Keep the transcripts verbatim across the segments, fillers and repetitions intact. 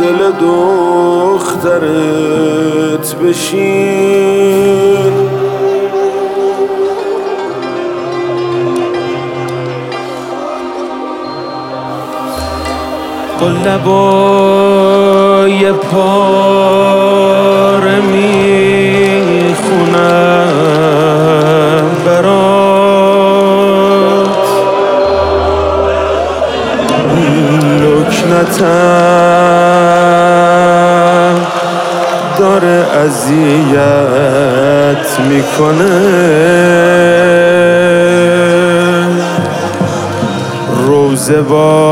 دل دخترت بشین. با لبای پاره میخونم برات، لکنتم داره اذیت میکنه. روزه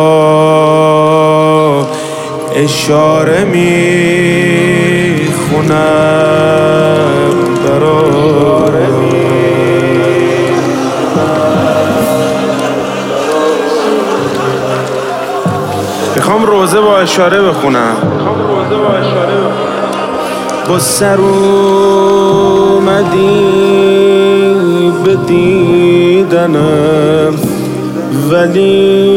با اشاره میخونم برات، میخوام روزه با اشاره بخونم. با سر اومدی به دیدنم، ولی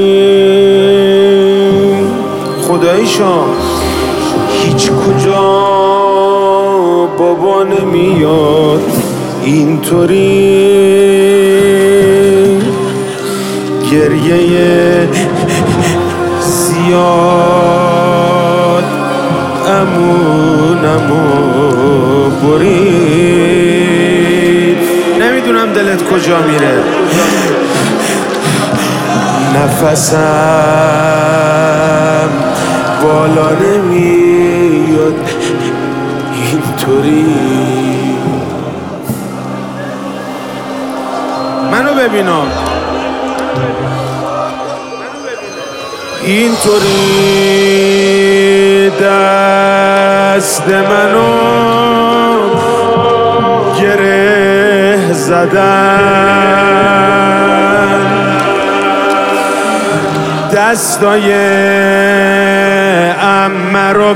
خدایشا هیچ کجا بابا نمیاد اینطوری. گریه زیاد امونمو برید. نمیدونم دلت کجا میره، نفسم بالا نمیاد اینطوری. منو ببینم اینطوری، دست منو گره زدن، دستای عمه رو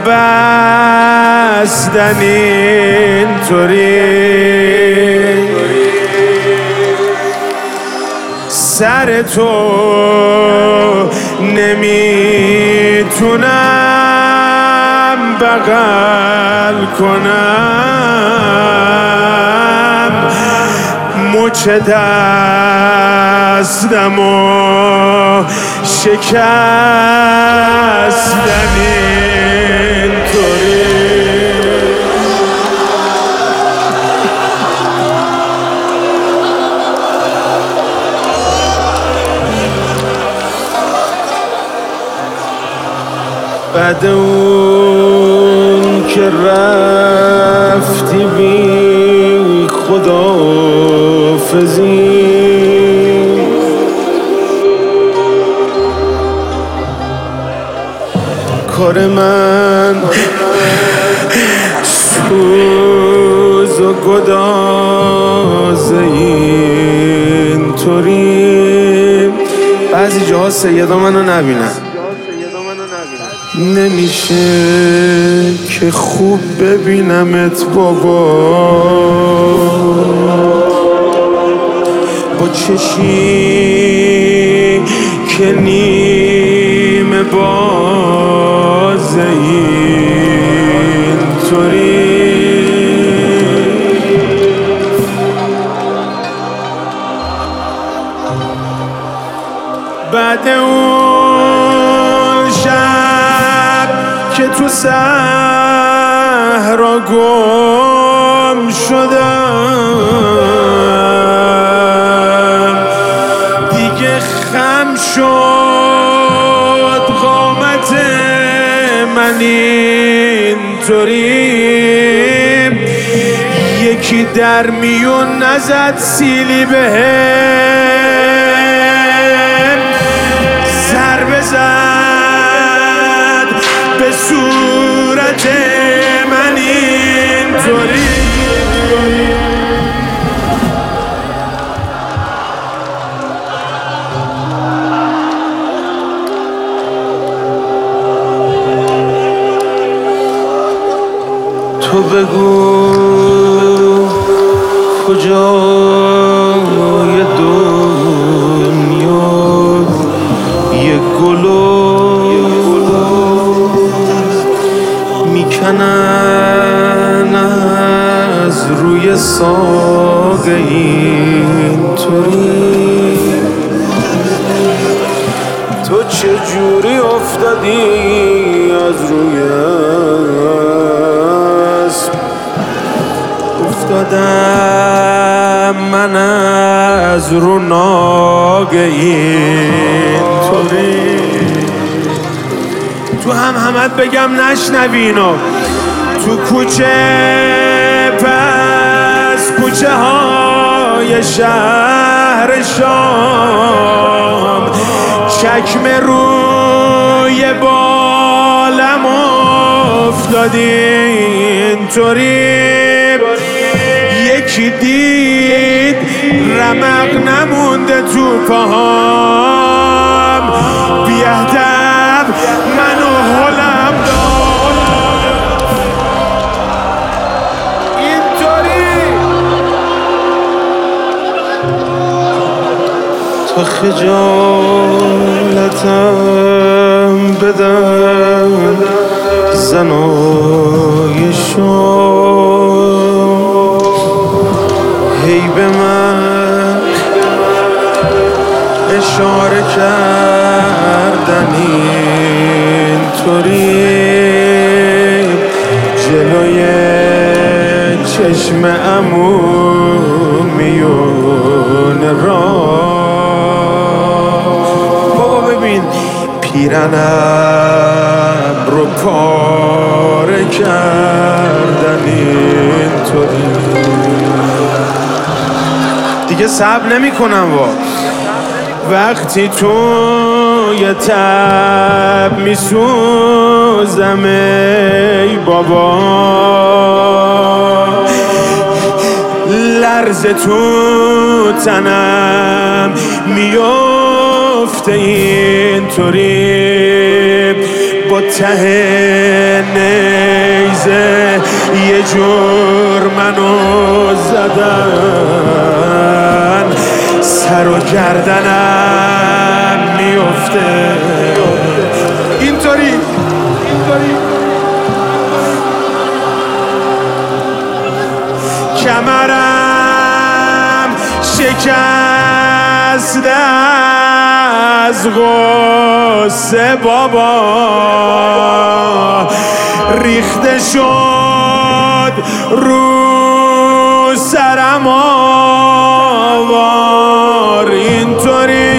بستن اینطوری. سر تو نمیتونم بغل کنم، مچ دستمو شکستن اینطوری. بعد اون که رفتی بی خداحافظی، کار من سوز و گدازه اینطوری. بعضی جاها سیدا منو نبینن، نمیشه که خوب ببینمت بابا، با چشی که نیمه بازه اینطوری. بعد اون شب که تو صحرا گم شدم، دیگه خم شد قامت من اینطوری. یکی در میون نزد سیلی بهم، ضربه زد به صورت من اینطوری. تو بگو کجای دنیا یه گل و میشکنن از روی ساقه اینطوری. تو چجوری افتادی از روی اسب؟ افتادم من از رو ناگه اینطوری. تو هم همت بگم نشنوینو. تو کوچه پس کوچه های شهر شام چکمه روی بالم افتادی اینطوری. یکی دید رمق نمونده تو پاهام، بیادب منو هلم داد اینطوری. تا خجالتم بدم زنای شام، هی به من اشاره کردن اینطوری. جلوی چشم عمو میونه را بابا ببین پیرنم رو پاره کردن اینطوری. دیگه صبر نمی کنم وا. وقتی توی تب می سوزم ای بابا، لرز تو تنم میفته اینطوری. با ته نیزه یه جور منو زدن، سر و گردنم میفته اینطوری. کمرم شکسته از غصه بابا، ریخته شد رو سرم آوار اینطوری.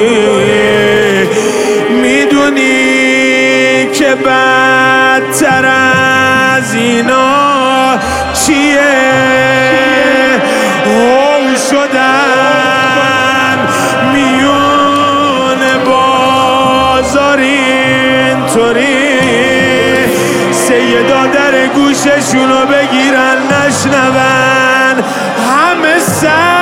میدونی که بدتر از اینا چیه؟ هول شدن میون بازار اینطوری. سیدا در گوششونو بگیرن نشنون همه سر